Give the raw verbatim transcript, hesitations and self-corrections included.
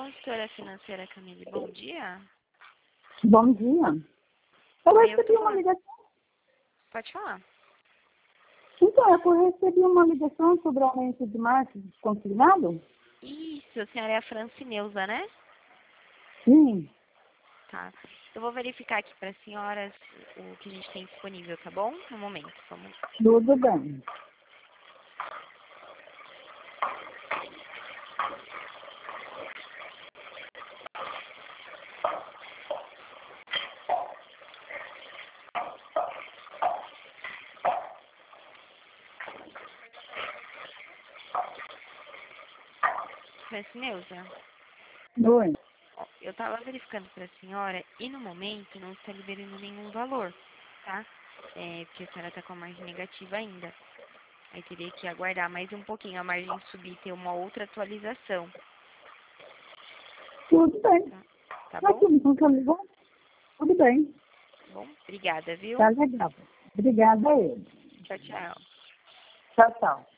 consultora financeira Camille, bom dia. Bom dia. Eu Oi, recebi eu tô- uma ligação. Pode falar. Então, eu recebi uma ligação sobre o aumento de marketing consignado? Isso, a senhora é a Francineuza, né? Sim. Tá. Eu vou verificar aqui para a senhora o que a gente tem disponível, tá bom? No momento, vamos. Tudo bem. Francineuza, Oi. ó, eu estava verificando para a senhora e no momento não está liberando nenhum valor, tá? É, porque a senhora está com a margem negativa ainda. Aí teria que aguardar mais um pouquinho a margem subir e ter uma outra atualização, Tudo bem. tá? Tá Mas bom? tudo bem, tá ligou? Tudo bem. Tá bom? Obrigada, viu? Tá legal. Obrigada a ele. Tchau, tchau. Tchau, tchau.